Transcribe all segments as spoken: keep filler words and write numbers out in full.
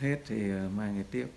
hết thì mai ngày tiếp.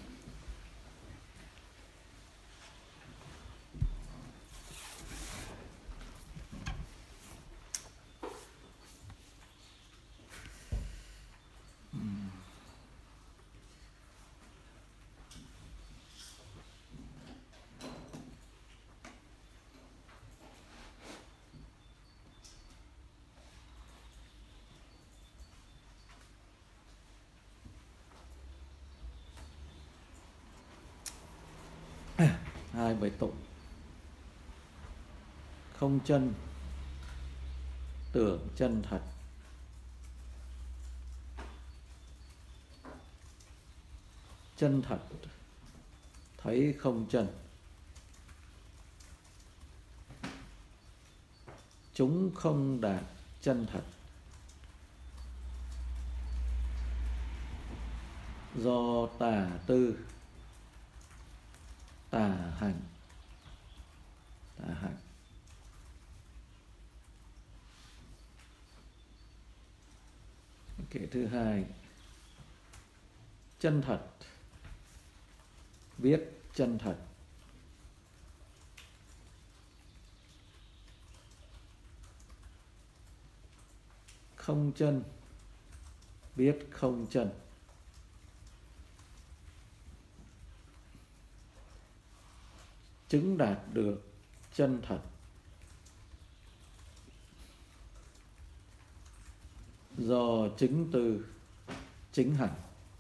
Hai bài tụng. Không chân, tưởng chân thật. Chân thật, thấy không chân. Chúng không đạt chân thật. Do tà tư, tà hành. Tà hành. Kệ thứ hai. Chân thật, biết chân thật. Không chân, biết không chân. Chứng đạt được chân thật. Do chứng từ, chính hành.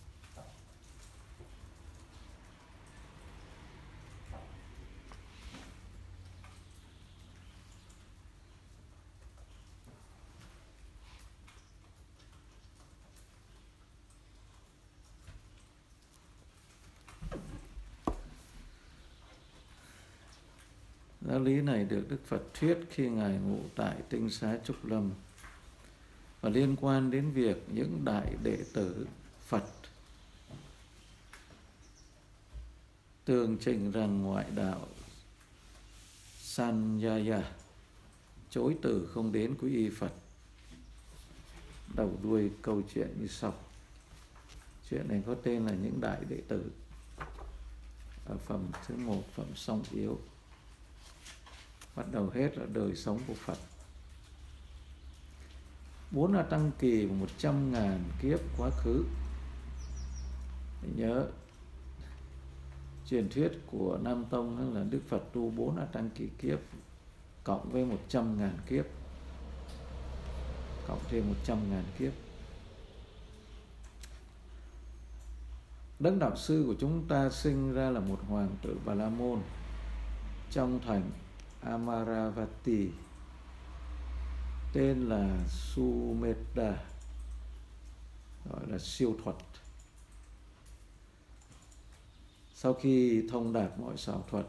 Giáo lý này được Đức Phật thuyết khi Ngài ngụ tại Tinh Xá Trúc Lâm và liên quan đến việc những đại đệ tử Phật tường trình rằng ngoại đạo Sanyaya chối từ không đến quy y Phật. Đầu đuôi câu chuyện như sau. Chuyện này có tên là những đại đệ tử. Ở phẩm thứ một, phẩm song yếu, bắt đầu hết là đời sống của Phật. Bốn A Tăng Kỳ và một trăm ngàn kiếp quá khứ. Hãy nhớ truyền thuyết của Nam Tông là Đức Phật tu bốn A Tăng Kỳ kiếp cộng với một trăm ngàn kiếp, cộng thêm một trăm ngàn kiếp. Đấng đạo sư của chúng ta sinh ra là một hoàng tử Bà La Môn trong thành Amaravati, tên là Sumedha, gọi là siêu thuật. Sau khi thông đạt mọi xảo thuật,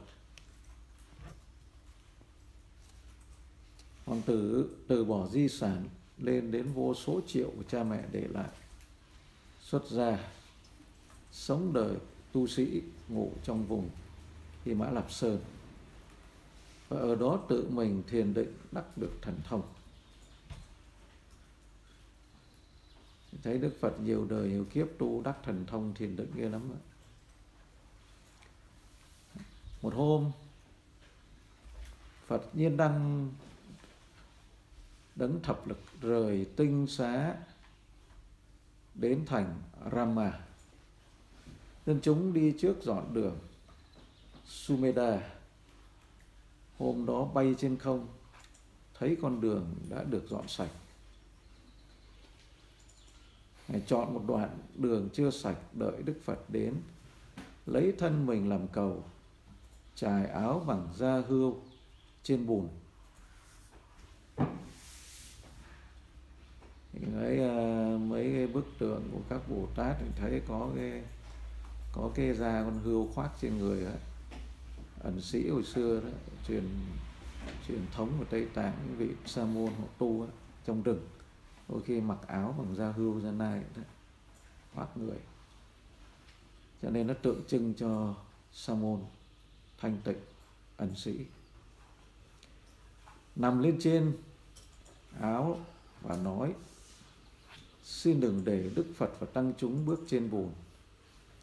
hoàng tử từ bỏ di sản lên đến vô số triệu của cha mẹ để lại, xuất gia sống đời tu sĩ, ngụ trong vùng Hy Mã Lạp Sơn, và ở đó tự mình thiền định đắc được thần thông. Thấy Đức Phật nhiều đời nhiều kiếp tu đắc thần thông thiền định ghê lắm. Một hôm Phật Nhiên Đăng đấng thập lực rời Tinh Xá đến thành Rama. Dân chúng đi trước dọn đường. Sumedha hôm đó bay trên không, thấy con đường đã được dọn sạch. Ngài chọn một đoạn đường chưa sạch, đợi Đức Phật đến, lấy thân mình làm cầu, trải áo bằng da hươu trên bùn. Mấy, mấy cái bức tượng của các Bồ Tát thì thấy có cái có cái da con hươu khoác trên người đó. Ẩn sĩ hồi xưa đó, truyền truyền thống của Tây Tạng, những vị sa môn họ tu đó, trong rừng đôi khi mặc áo bằng da hươu da nai đó, khoác người, cho nên nó tượng trưng cho sa môn thanh tịnh, ẩn sĩ. Nằm lên trên áo và nói: xin đừng để Đức Phật và tăng chúng bước trên bùn,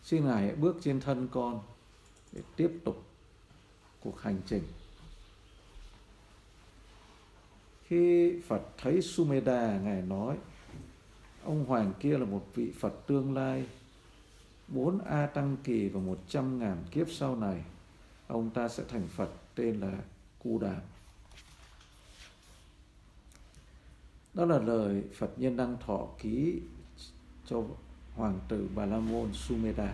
Xin Ngài hãy bước trên thân con để tiếp tục cuộc hành trình. Khi Phật thấy Sumedha, Ngài nói ông hoàng kia là một vị Phật tương lai, bốn A Tăng Kỳ và một trăm ngàn kiếp sau này ông ta sẽ thành Phật tên là Cu Đàm. Đó là lời Phật Nhân Đăng thọ ký cho hoàng tử Bà La Môn Sumedha.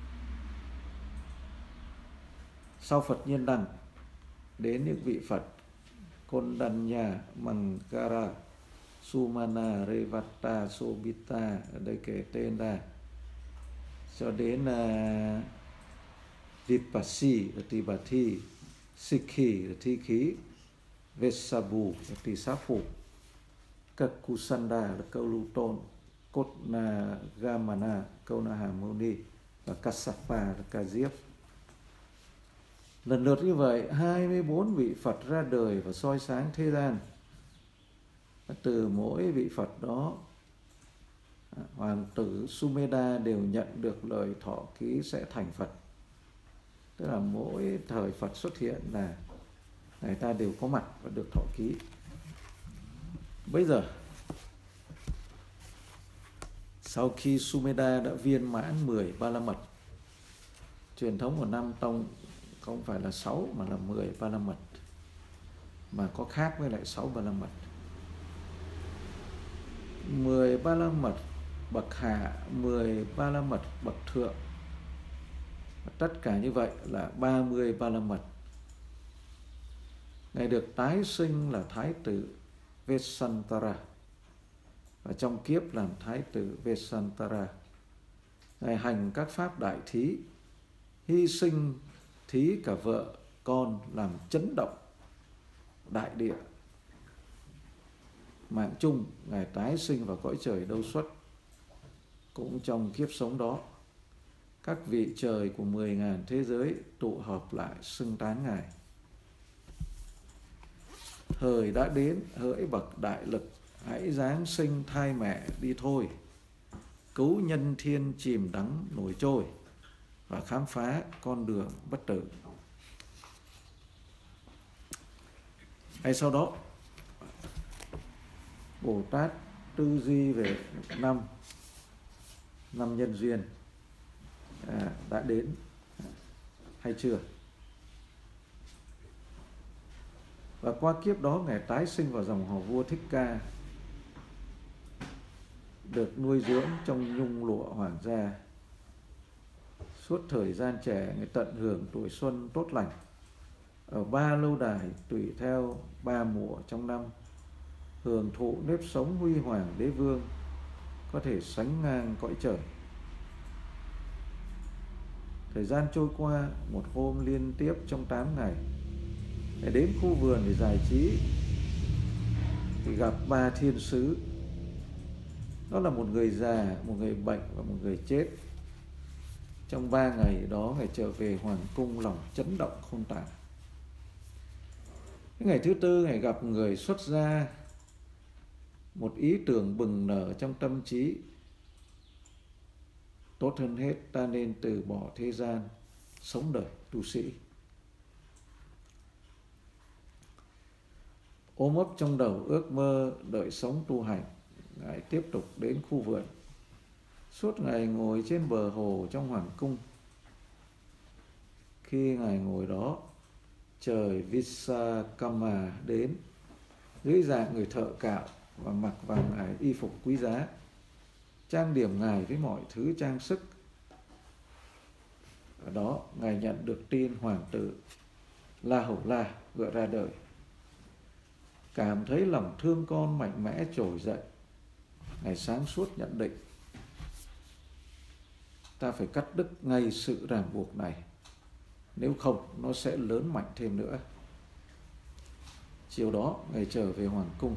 Sau Phật Nhân Đăng đến những vị Phật Kondanya, Mangara, Sumana, Revata, Sobita, ở đây kể tên ra, cho đến uh, Vipassi là Tỳ Bà Thi, Sikhi là Thi Khí, Vesabu là Tỳ Xá Phụ, Kakusanda là Câu Lưu Tôn, Kotna Gamana, Câu Na Hà Mâu Ni và Kassapa là Ca Diếp. Lần lượt như vậy, hai mươi bốn vị Phật ra đời và soi sáng thế gian. Từ mỗi vị Phật đó, hoàng tử Sumedha đều nhận được lời thọ ký sẽ thành Phật. Tức là mỗi thời Phật xuất hiện là người ta đều có mặt và được thọ ký. Bây giờ, sau khi Sumedha đã viên mãn mười ba la mật, truyền thống của Nam Tông không phải là sáu mà là mười ba la mật, mà có khác với lại sáu ba la mật. mười ba la mật bậc hạ, mười ba la mật bậc thượng, tất cả như vậy là ba mươi ba la mật. Ngài được tái sinh là Thái tử Vesantara, và trong kiếp làm Thái tử Vesantara. Ngài hành các pháp đại thí, hy sinh thí cả vợ con, làm chấn động đại địa. Mạng chung, Ngài tái sinh vào cõi trời Đâu Xuất. Cũng trong kiếp sống đó, các vị trời của mười ngàn thế giới tụ hợp lại xưng tán Ngài. Thời đã đến, hỡi bậc đại lực, hãy giáng sinh thai mẹ đi thôi, cứu nhân thiên chìm đắm nổi trôi và khám phá con đường bất tử. Ngay sau đó, Bồ Tát tư duy về năm năm nhân duyên à, đã đến hay chưa. Và qua kiếp đó, Ngài tái sinh vào dòng họ vua Thích Ca, được nuôi dưỡng trong nhung lụa hoàng gia. Suốt thời gian trẻ, Ngài tận hưởng tuổi xuân tốt lành ở ba lâu đài tùy theo ba mùa trong năm, hưởng thụ nếp sống huy hoàng đế vương, có thể sánh ngang cõi trời. Thời gian trôi qua, một hôm liên tiếp trong tám ngày, Ngài đến khu vườn để giải trí thì gặp ba thiên sứ. Đó là một người già, một người bệnh và một người chết. Trong ba ngày đó, Ngài trở về hoàng cung lòng chấn động không tả. Cái ngày thứ tư, Ngài gặp người xuất gia, một ý tưởng bừng nở trong tâm trí: tốt hơn hết ta nên từ bỏ thế gian, sống đời tu sĩ. Ôm ấp trong đầu ước mơ đợi sống tu hành, Ngài tiếp tục đến khu vườn. Suốt ngày ngồi trên bờ hồ trong hoàng cung. Khi Ngài ngồi đó, trời Visakama đến dưới dạng người thợ cạo và mặc vào Ngài y phục quý giá, trang điểm Ngài với mọi thứ trang sức. Ở đó, Ngài nhận được tin hoàng tử La Hầu La vừa ra đời. Cảm thấy lòng thương con mạnh mẽ trỗi dậy, Ngài sáng suốt nhận định: ta phải cắt đứt ngay sự ràng buộc này, nếu không nó sẽ lớn mạnh thêm nữa. Chiều đó, Ngài trở về hoàng cung.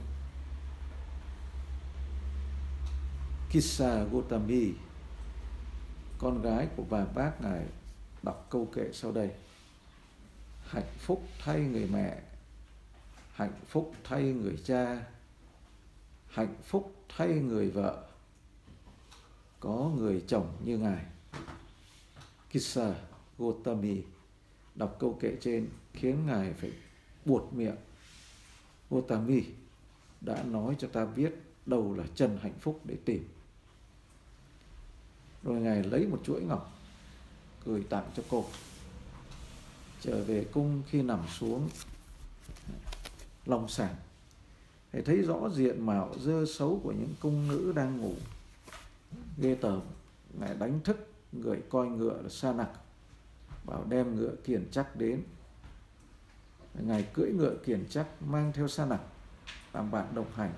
Kissa Gotami, con gái của bà bác Ngài, đọc câu kệ sau đây: hạnh phúc thay người mẹ, hạnh phúc thay người cha, hạnh phúc thay người vợ, có người chồng như Ngài. Kissa Gotami. Đọc câu kệ trên khiến Ngài phải buột miệng. Gotami đã nói cho ta biết đâu là chân hạnh phúc để tìm. Rồi Ngài lấy một chuỗi ngọc gửi tặng cho cô. Trở về cung, khi nằm xuống long sàng, Thầy thấy rõ diện mạo dơ xấu của những cung nữ đang ngủ. Ghê tởm. Ngài đánh thức người coi ngựa là Sa Nặc, bảo đem ngựa kiền chắc đến. Ngài cưỡi ngựa kiền chắc mang theo Sa Nặc làm bạn đồng hành.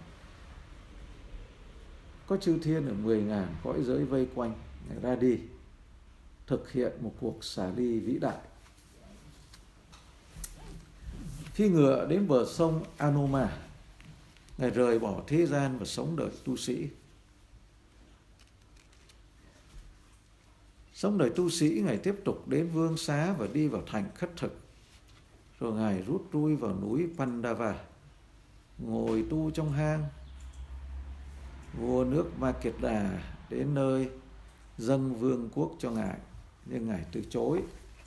Có chư thiên ở mười ngàn cõi giới vây quanh. Ngài ra đi thực hiện một cuộc xả ly vĩ đại. Khi ngựa đến bờ sông Anuma, Ngài rời bỏ thế gian và sống đời tu sĩ. Sống đời tu sĩ, Ngài tiếp tục đến Vương Xá và đi vào thành khất thực. Rồi Ngài rút lui vào núi Pandava, ngồi tu trong hang. Vua nước Makeda đến nơi dâng vương quốc cho Ngài, nhưng Ngài từ chối.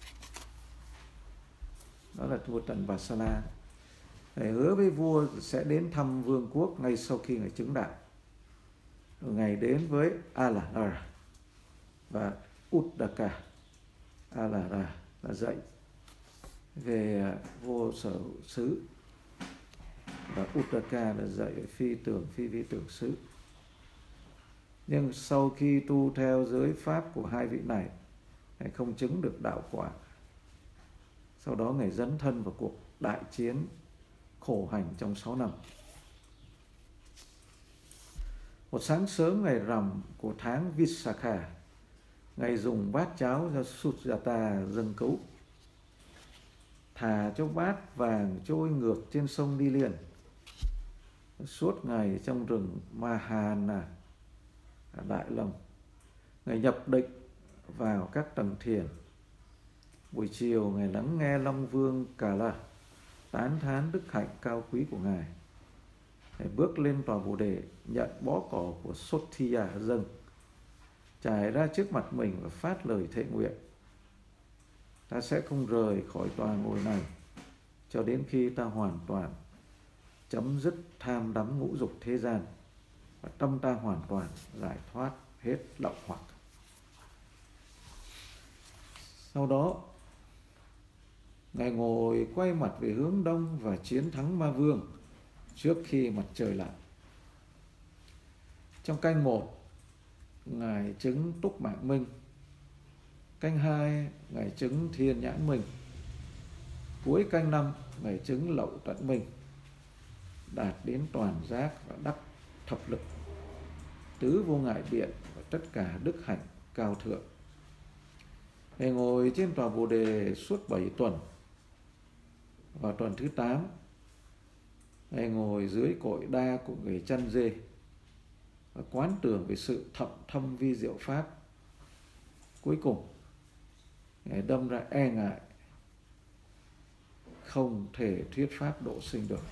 Đó là vua Trần Vasala. Ngài hứa với vua sẽ đến thăm vương quốc ngay sau khi Ngài chứng đạo. Rồi Ngài đến với Alara và Uddaka. Alara là dạy về vô sở hữu xứ, và Uddaka là dạy về phi tưởng phi vi tưởng xứ. Nhưng sau khi tu theo giới pháp của hai vị này, Ngài không chứng được đạo quả. Sau đó Ngài dấn thân vào cuộc đại chiến khổ hành trong sáu năm. Một sáng sớm ngày rằm của tháng Visakha, Ngài dùng bát cháo cho Sujata dâng cấu, thả cho bát vàng trôi ngược trên sông đi liền. Suốt ngày trong rừng Mahana ở Đại Lâm, Ngài nhập định vào các tầng thiền. Buổi chiều, Ngài lắng nghe Long Vương Kala tán thán đức hạnh cao quý của Ngài. Ngài bước lên tòa Bồ Đề, nhận bó cỏ của Sothia dâng, trải ra trước mặt mình và phát lời thệ nguyện: ta sẽ không rời khỏi tòa ngồi này cho đến khi ta hoàn toàn chấm dứt tham đắm ngũ dục thế gian và tâm ta hoàn toàn giải thoát hết lậu hoặc. Sau đó, Ngài ngồi quay mặt về hướng đông và chiến thắng Ma Vương trước khi mặt trời lặn. Trong canh một, Ngài chứng Túc Mạng Minh. Canh hai, Ngài chứng Thiên Nhãn Minh. Cuối canh năm, Ngài chứng Lậu Tận Minh, đạt đến toàn giác và đắc thập lực, tứ vô ngại biện và tất cả đức hạnh cao thượng. Ngài ngồi trên tòa Bồ Đề suốt bảy tuần. Vào tuần thứ tám, Ngài ngồi dưới cội đa của người chăn dê và quán tưởng về sự thậm thâm vi diệu pháp. Cuối cùng, Ngài đâm ra e ngại, không thể thuyết pháp độ sinh được.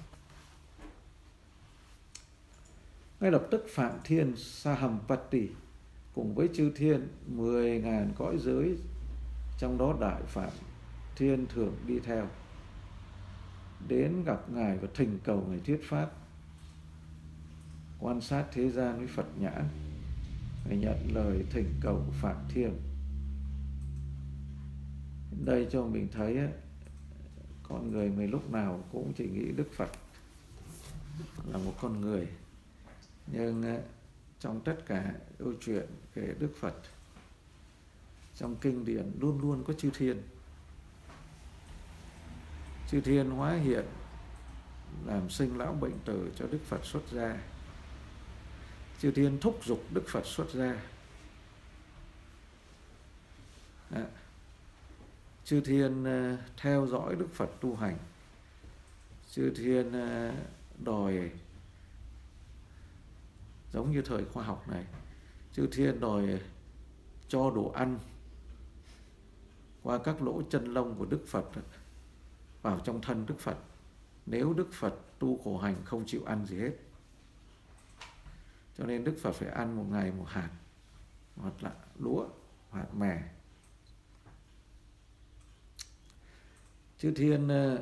Ngay lập tức Phạm Thiên Sahampati cùng với chư thiên mười ngàn cõi giới, trong đó Đại Phạm Thiên thường đi theo, đến gặp Ngài và thỉnh cầu Ngài thuyết pháp. Quan sát thế gian với Phật nhãn, Ngài nhận lời thỉnh cầu của Phạm Thiên. Đây cho mình thấy con người mình lúc nào cũng chỉ nghĩ Đức Phật là một con người, nhưng trong tất cả câu chuyện về Đức Phật, trong kinh điển luôn luôn có chư thiên. Chư thiên hóa hiện làm sinh lão bệnh tử cho Đức Phật xuất gia. Chư thiên thúc giục Đức Phật xuất gia. Đó. Chư thiên uh, theo dõi Đức Phật tu hành. Chư thiên uh, đòi, giống như thời khoa học này, chư thiên đòi cho đồ ăn qua các lỗ chân lông của Đức Phật vào trong thân Đức Phật, nếu Đức Phật tu khổ hành không chịu ăn gì hết. Cho nên Đức Phật phải ăn một ngày một hạt, hoặc là lúa, hạt mè. Chư Thiên uh,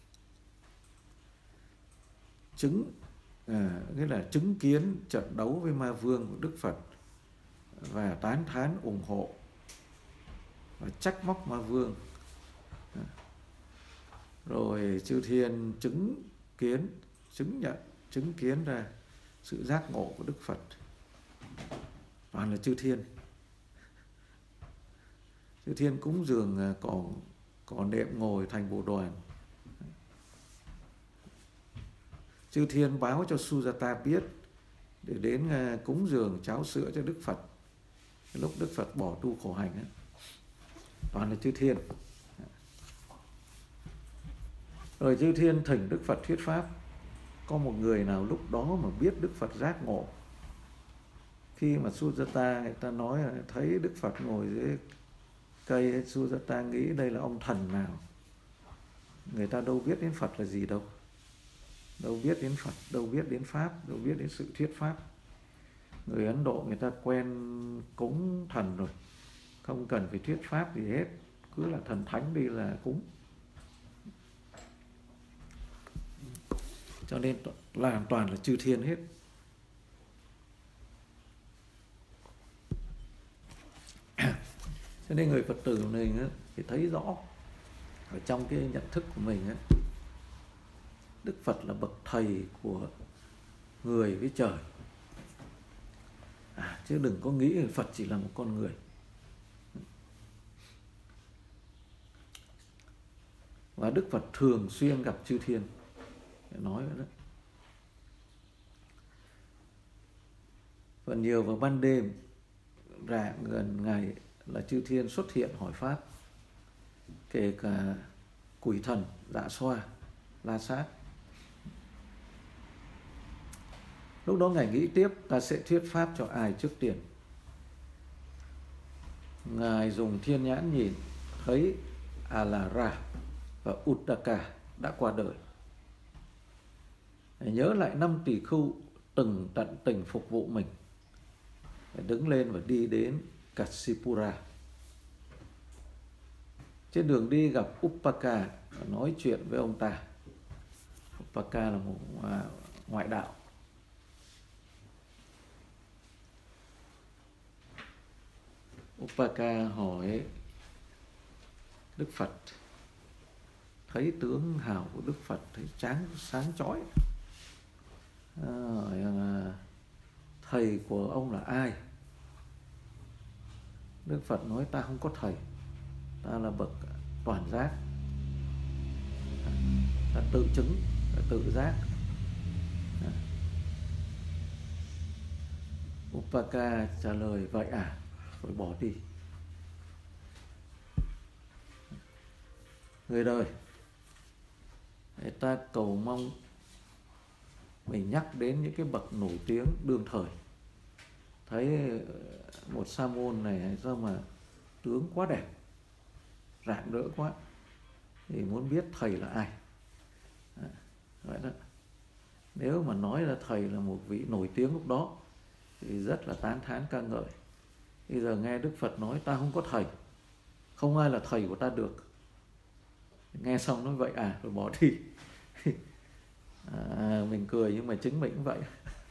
chứng à, nghĩa là chứng kiến trận đấu với ma vương của Đức Phật và tán thán ủng hộ và trách móc ma vương. À, rồi chư Thiên chứng kiến, chứng nhận, chứng kiến ra sự giác ngộ của Đức Phật. Toàn là chư Thiên. Chư Thiên cúng dường cỏ, cỏ nệm ngồi thành bộ đoàn. Chư Thiên báo cho Sujata biết để đến cúng dường cháo sữa cho Đức Phật lúc Đức Phật bỏ tu khổ hành ấy. Toàn là chư Thiên. Rồi chư Thiên thỉnh Đức Phật thuyết pháp. Có một người nào lúc đó mà biết Đức Phật giác ngộ. Khi mà Sujata người ta nói là thấy Đức Phật ngồi dưới cây, Sujata nghĩ đây là ông thần nào. Người ta đâu biết đến Phật là gì đâu. Đâu biết đến Phật, đâu biết đến Pháp, đâu biết đến sự thuyết Pháp. Người Ấn Độ người ta quen cúng thần rồi, không cần phải thuyết Pháp gì hết. Cứ là thần thánh đi là cúng. Cho nên làm toàn là chư Thiên hết. Cho nên người Phật tử này thì thấy rõ ở trong cái nhận thức của mình ấy, Đức Phật là bậc thầy của người với trời. À, chứ đừng có nghĩ Phật chỉ là một con người. Và Đức Phật thường xuyên gặp chư Thiên. Để nói vậy đó. Và nhiều vào ban đêm rạng gần ngày là chư Thiên xuất hiện hỏi Pháp. Kể cả quỷ thần, dạ xoa, la sát. Lúc đó Ngài nghĩ tiếp ta sẽ thuyết Pháp cho ai trước tiên. Ngài dùng thiên nhãn nhìn thấy Alara và Uddaka đã qua đời. Ngài nhớ lại năm tỷ khưu từng tận tình phục vụ mình. Ngài đứng lên và đi đến Kassipura. Trên đường đi gặp Uppaka và nói chuyện với ông ta. Uppaka là một ngoại đạo. Uppaka hỏi Đức Phật, thấy tướng hào của Đức Phật, thấy tráng sáng chói. À, thầy của ông là ai? Đức Phật nói ta không có thầy, ta là bậc toàn giác, ta tự chứng, ta tự giác. À. Uppaka trả lời vậy à, rồi bỏ đi. Người đời, người ta cầu mong mình nhắc đến những cái bậc nổi tiếng đương thời. Thấy một sa môn này sao mà tướng quá đẹp, rạng rỡ quá, thì muốn biết thầy là ai. À, vậy đó. Nếu mà nói là thầy là một vị nổi tiếng lúc đó thì rất là tán thán ca ngợi. Bây giờ nghe Đức Phật nói ta không có thầy, không ai là thầy của ta được. Nghe xong nói vậy à, rồi bỏ đi. À, mình cười nhưng mà chính mình cũng vậy.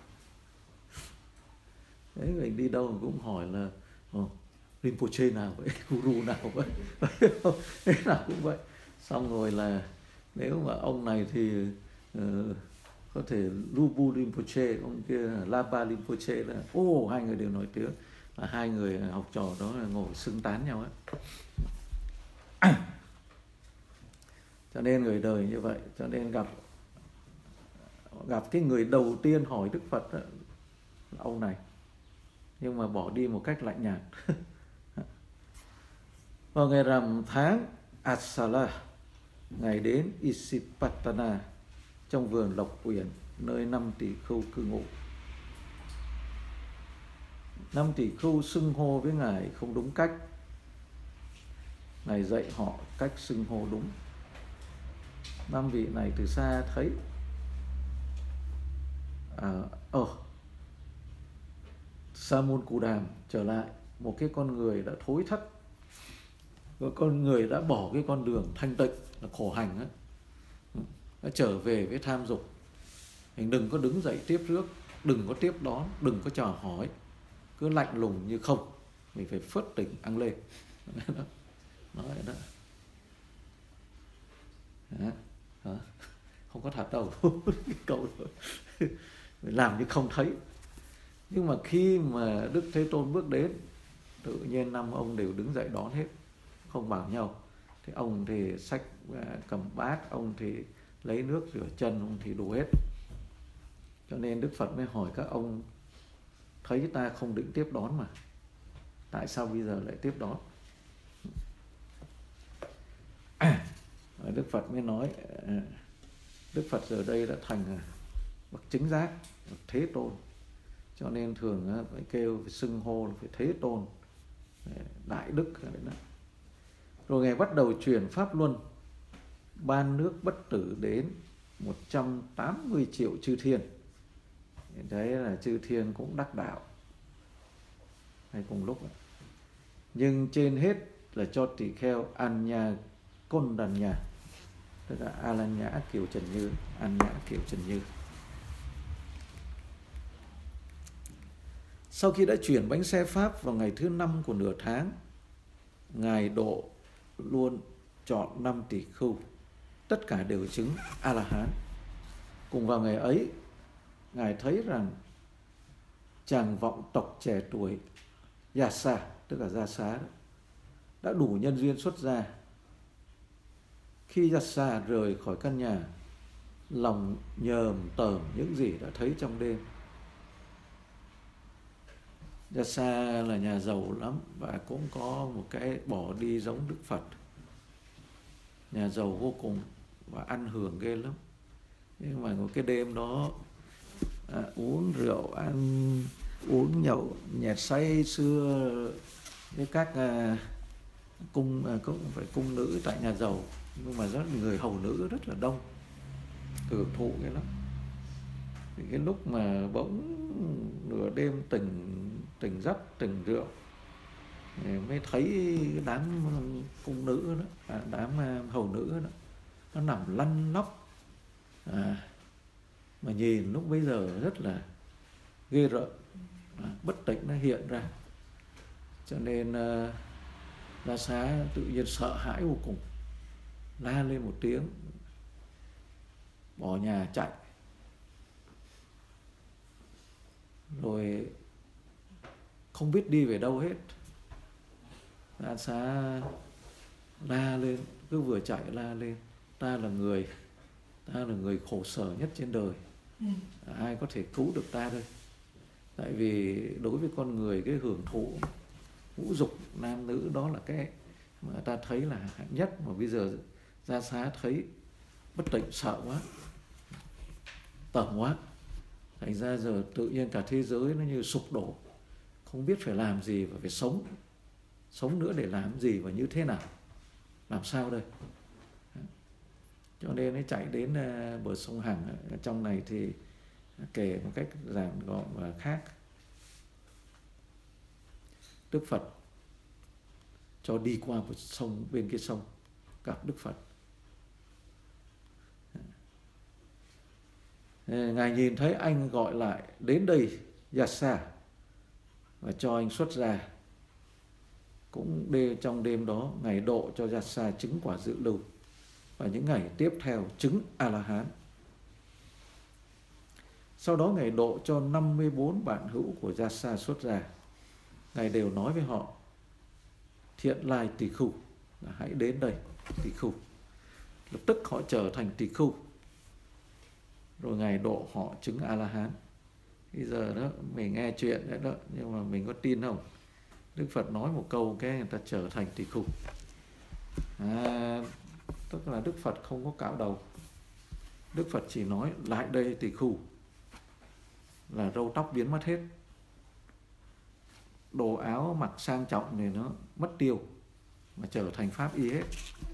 Đấy, mình đi đâu mình cũng hỏi là oh, Rinpoche nào vậy, guru nào vậy. Thế nào cũng vậy. Xong rồi là nếu mà ông này thì uh, có thể Lubu Rinpoche, ông kia là Lapa Rinpoche, là ô oh, hai người đều nổi tiếng. Là hai người học trò đó là ngồi xưng tán nhau ấy. Cho nên người đời như vậy. Cho nên gặp gặp cái người đầu tiên hỏi Đức Phật đó, là ông này, nhưng mà bỏ đi một cách lạnh nhạt. Vào ngày rằm tháng Asala, ngày đến Isipatana, trong vườn Lộc Uyển, nơi năm tỷ khưu cư ngụ. Năm tỷ khưu xưng hô với Ngài không đúng cách. Ngài dạy họ cách xưng hô đúng. Năm vị này từ xa thấy à, ờ Sa môn Cù Đàm trở lại, một cái con người đã thối thất, Và con người đã bỏ cái con đường thanh tịnh là khổ hành ấy, đã trở về với tham dục. Mình đừng có đứng dậy tiếp rước, đừng có tiếp đón, đừng có chào hỏi, cứ lạnh lùng như không. Mình phải phớt tỉnh ăn lên. Nói đó. Đó. Đó. Không có thật đâu. Cái câu đó. Làm như không thấy. Nhưng mà khi mà Đức Thế Tôn bước đến, tự nhiên năm ông đều đứng dậy đón hết, không bảo nhau. Thì ông thì xách cầm bát, ông thì lấy nước rửa chân, ông thì đủ hết. Cho nên Đức Phật mới hỏi các ông, thấy ta không định tiếp đón mà, tại sao bây giờ lại tiếp đón? Đức Phật mới nói, Đức Phật giờ đây đã thành bậc chứng giác, bậc Thế Tôn, cho nên thường phải kêu, phải xưng hô là phải Thế Tôn, đại đức. Rồi Ngài bắt đầu truyền pháp luân, ban nước bất tử đến một trăm tám mươi triệu chư thiên. Đấy là chư thiên cũng đắc đạo hay cùng lúc. Nhưng trên hết là cho tỳ kheo An Nha Côn Đàn Nhà, tức là A La Nhã Kiều Trần Như, An Nhã Kiều Trần Như. Sau khi đã chuyển bánh xe pháp vào ngày thứ năm của nửa tháng, Ngài độ luôn chọn năm tỷ khưu, tất cả đều chứng A La Hán. Cùng vào ngày ấy, Ngài thấy rằng chàng vọng tộc trẻ tuổi Yasa, tức là Gia Xá, đã đủ nhân duyên xuất gia. Khi Yasa rời khỏi căn nhà, lòng nhờm tởm những gì đã thấy trong đêm. Yasa là nhà giàu lắm và cũng có một cái bỏ đi giống Đức Phật, nhà giàu vô cùng và ăn hưởng ghê lắm. Nhưng mà một cái đêm đó à, uống rượu, ăn uống nhậu nhẹt say sưa với các à, cung à, cũng phải cung nữ tại nhà giàu, nhưng mà rất người hầu nữ rất là đông, hưởng thụ cái lắm. Thì cái lúc mà bỗng nửa đêm tỉnh tỉnh giấc, tỉnh rượu, mới thấy đám cung nữ đó, à, đám hầu nữ đó, nó nằm lăn lóc, à, mà nhìn lúc bây giờ rất là ghê rợn, à, bất tỉnh nó hiện ra. Cho nên uh, Gia Xá tự nhiên sợ hãi vô cùng, la lên một tiếng, bỏ nhà chạy. Rồi không biết đi về đâu hết. Gia Xá la lên, cứ vừa chạy la lên, ta là người ta là người khổ sở nhất trên đời, ai có thể cứu được ta đây? Tại vì đối với con người, cái hưởng thụ ngũ dục nam nữ đó là cái mà ta thấy là hạnh nhất, mà bây giờ Gia Xá thấy bất tỉnh, sợ quá, tởm quá, thành ra giờ tự nhiên cả thế giới nó như sụp đổ, không biết phải làm gì và phải sống sống nữa để làm gì và như thế nào, làm sao đây? Cho nên nó chạy đến bờ sông Hằng. Ở trong này thì kể một cách giản gọn và khác. Đức Phật cho đi qua một sông, bên kia sông gặp Đức Phật. Ngài nhìn thấy anh gọi lại đến đây Yasa và cho anh xuất gia. Cũng đêm, trong đêm đó Ngài độ cho Yasa chứng quả dự lưu, và những ngày tiếp theo chứng A-la-hán. Sau đó Ngài độ cho năm mươi bốn bạn hữu của Yasa xuất gia. Ngài đều nói với họ: thiện lai tỳ khưu, là hãy đến đây tỳ khưu. Lập tức họ trở thành tỳ khưu. Rồi Ngài độ họ chứng A-la-hán. Bây giờ đó mình nghe chuyện đấy đó, nhưng mà mình có tin không? Đức Phật nói một câu cái người ta trở thành tỳ khưu. À, tức là Đức Phật không có cạo đầu. Đức Phật chỉ nói lại đây tỳ khưu, là râu tóc biến mất hết, đồ áo mặc sang trọng thì nó mất tiêu, mà trở thành pháp y hết.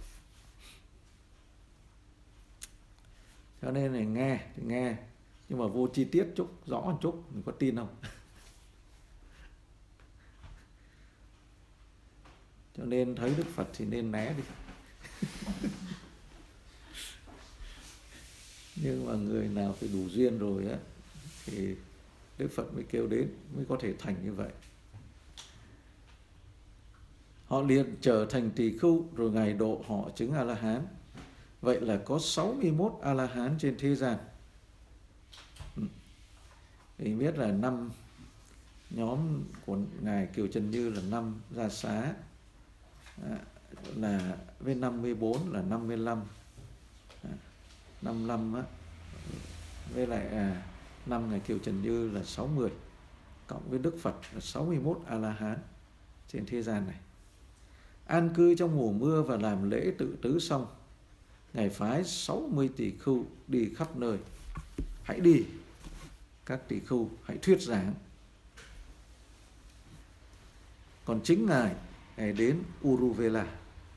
Cho nên này nghe thì nghe, nhưng mà vô chi tiết chút, rõ một chút, mình có tin không? Cho nên thấy Đức Phật thì nên né đi. Nhưng mà người nào phải đủ duyên rồi á thì Đức Phật mới kêu đến, mới có thể thành như vậy. Họ liền trở thành tỳ khưu, rồi Ngài độ họ chứng A-la-hán. Vậy là có sáu mươi mốt A-la-hán trên thế gian. Thì biết là năm nhóm của Ngài Kiều Trần Như là năm Gia Xá, là với năm mươi bốn là năm mươi lăm, năm mươi lăm á, với lại à, năm Ngài Kiều Trần Như là sáu mươi, cộng với Đức Phật là sáu mươi mốt A-la-hán trên thế gian này. An cư trong mùa mưa và làm lễ tự tứ xong, Ngài phái sáu mươi tỷ khưu đi khắp nơi. Hãy đi, các tỷ khưu, hãy thuyết giảng. Còn chính Ngài, Ngài đến Uruvela.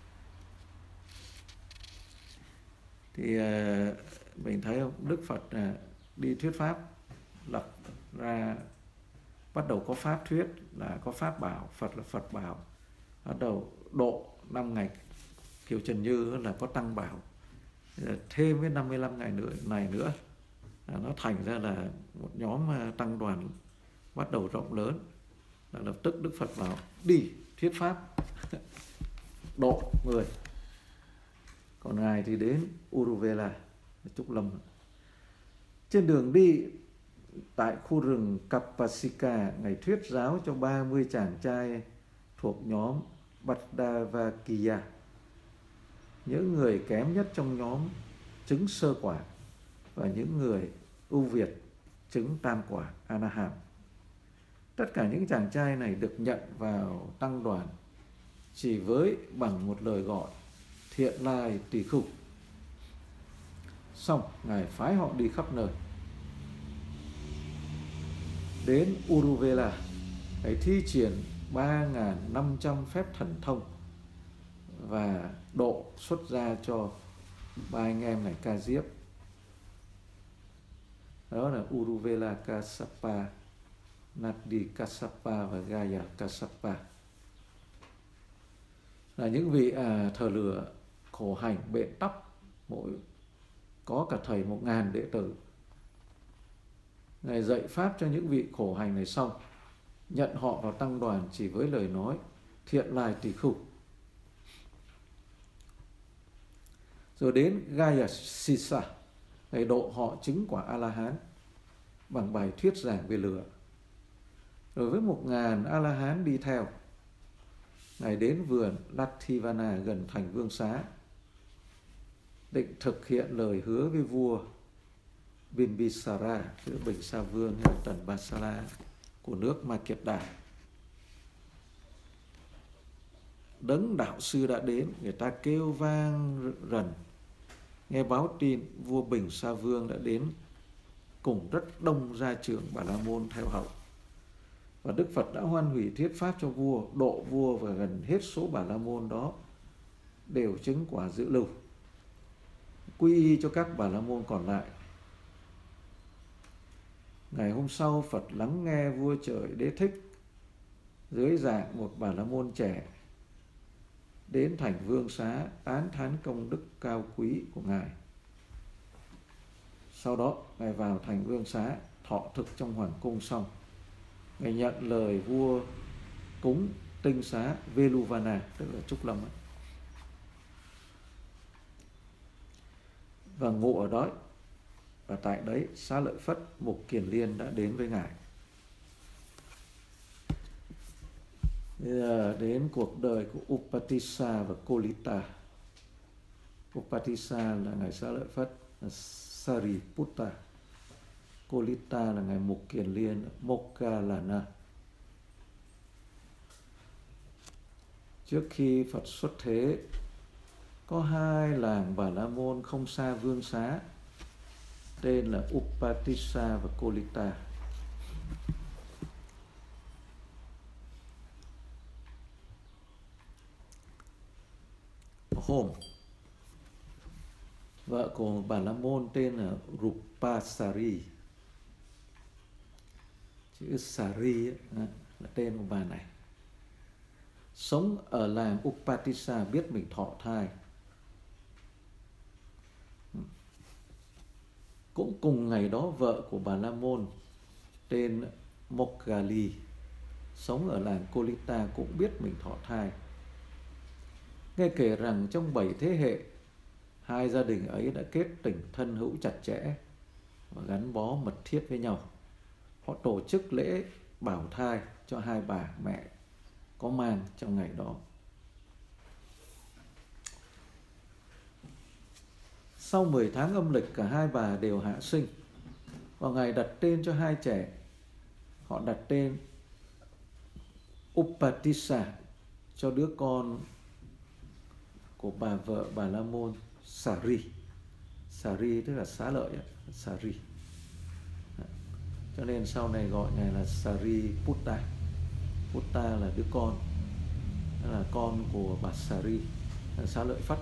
Thì uh, mình thấy không, Đức Phật uh, đi thuyết pháp, lập ra, bắt đầu có pháp thuyết là có pháp bảo, Phật là Phật bảo. Bắt đầu độ năm ngày Kiều Trần Như là có tăng bảo. Thêm với năm mươi lăm ngày nữa này nữa là nó thành ra là một nhóm tăng đoàn bắt đầu rộng lớn. Là lập tức Đức Phật bảo đi thuyết pháp độ người. Còn Ngài thì đến Uruvela, Trúc Lâm. Trên đường đi tại khu rừng Kapasika, Ngài thuyết giáo cho ba mươi chàng trai thuộc nhóm Bhaddavakiya, những người kém nhất trong nhóm chứng sơ quả, và những người ưu việt chứng tam quả A-na-hàm. Tất cả những chàng trai này được nhận vào tăng đoàn chỉ với bằng một lời gọi thiện lai tỳ khưu. Xong Ngài phái họ đi khắp nơi. Đến Uruvela, Ngài thi triển ba nghìn năm trăm phép thần thông và độ xuất gia cho ba anh em Ngài Ca Diếp. Đó là Uruvela Kassapa, Nadi Kassapa và Gaya Kassapa. Là những vị à, thờ lửa khổ hành bện tóc, mỗi có cả thầy một ngàn đệ tử. Ngài dạy pháp cho những vị khổ hành này xong, nhận họ vào tăng đoàn chỉ với lời nói thiện lai tỳ khưu. Rồi đến Gaya Sisa, Ngài độ họ chứng quả A-la-hán bằng bài thuyết giảng về lửa. Rồi với một ngàn A-la-hán đi theo, Ngài đến vườn Lathivana gần thành Vương Xá, định thực hiện lời hứa với vua Bimbisara, giữa Bình Sa Vương hay Tần Basala của nước Ma Kiệt Đà. Đấng đạo sư đã đến, người ta kêu vang rần. Nghe báo tin vua Bình Sa Vương đã đến cùng rất đông gia trưởng Bà La Môn theo hậu. Và Đức Phật đã hoan hỷ thuyết pháp cho vua, độ vua, và gần hết số Bà La Môn đó đều chứng quả dự lưu, quy y cho các Bà La Môn còn lại. Ngày hôm sau, Phật lắng nghe vua trời Đế Thích dưới dạng một Bà La Môn trẻ đến thành Vương Xá tán thán công đức cao quý của Ngài. Sau đó Ngài vào thành Vương Xá thọ thực trong hoàng cung xong, Ngài nhận lời vua cúng tinh xá Veluvana, tức là Trúc Lâm ấy, và ngụ ở đó. Và tại đấy Xá Lợi Phất, Mục Kiền Liên đã đến với Ngài. Bây giờ đến cuộc đời của Upatissa và Kolita. Upatissa là Ngài Xá Lợi Phất, là Sariputta. Kolita là Ngài Mục Kiền Liên, Mokkallana. Trước khi Phật xuất thế, có hai làng Bà La Môn không xa Vương Xá, tên là Upatissa và Kolita. Hôm, vợ của Bà La Môn tên là Rupasari. Chữ Sari ấy, là tên của bà này. sống ở làng Upatissa biết mình thọ thai. Cũng cùng ngày đó, vợ của Bà La Môn tên Mokgali sống ở làng Kolita cũng biết mình thọ thai. Nghe kể rằng trong bảy thế hệ, hai gia đình ấy đã kết tình thân hữu chặt chẽ và gắn bó mật thiết với nhau. Họ tổ chức lễ bảo thai cho hai bà mẹ có mang trong ngày đó. Sau mười tháng âm lịch, cả hai bà đều hạ sinh. Vào ngày đặt tên cho hai trẻ, họ đặt tên Upatissa cho đứa con của bà vợ Bà La Môn, Sari. Sari tức là xá lợi, Sari. Cho nên sau này gọi ngài là Sariputta. Putta là đứa con, là con của bà Sari, là xá lợi Phất.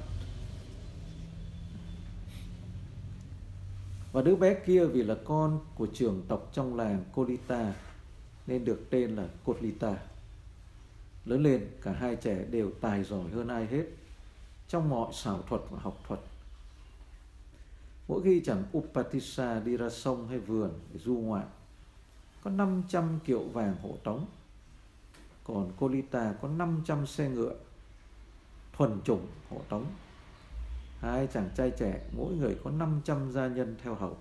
Và đứa bé kia vì là con của trưởng tộc trong làng Kolita nên được tên là Kotlita. Lớn lên, cả hai trẻ đều tài giỏi hơn ai hết trong mọi xảo thuật và học thuật. Mỗi khi chẳng Upatissa đi ra sông hay vườn để du ngoạn, có năm trăm kiệu vàng hộ tống, còn Kolita có năm trăm xe ngựa thuần chủng hộ tống. Hai chàng trai trẻ mỗi người có năm trăm gia nhân theo hầu.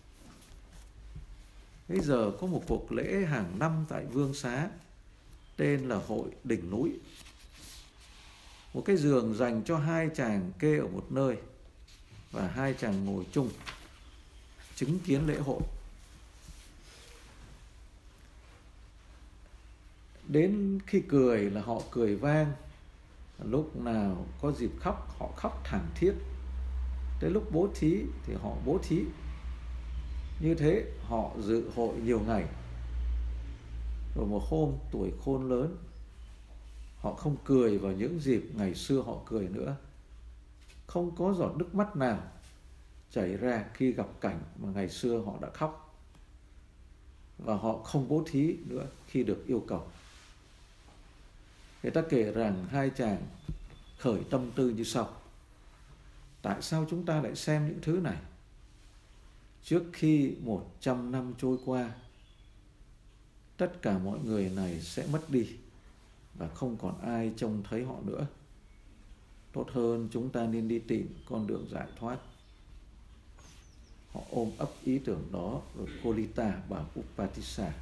Bây giờ có một cuộc lễ hàng năm tại Vương Xá tên là Hội Đỉnh Núi. Một cái giường dành cho hai chàng kê ở một nơi và hai chàng ngồi chung chứng kiến lễ hội. Đến khi cười là họ cười vang, lúc nào có dịp khóc họ khóc thảm thiết, tới lúc bố thí thì họ bố thí. Như thế họ dự hội nhiều ngày. Rồi một hôm tuổi khôn lớn, họ không cười vào những dịp ngày xưa họ cười nữa. Không có giọt nước mắt nào chảy ra khi gặp cảnh mà ngày xưa họ đã khóc. Và họ không bố thí nữa khi được yêu cầu. Người ta kể rằng hai chàng khởi tâm tư như sau: tại sao chúng ta lại xem những thứ này? Trước khi một trăm năm trôi qua, tất cả mọi người này sẽ mất đi và không còn ai trông thấy họ nữa. Tốt hơn chúng ta nên đi tìm con đường giải thoát. Họ ôm ấp ý tưởng đó, rồi Kolita bảo Upatissa: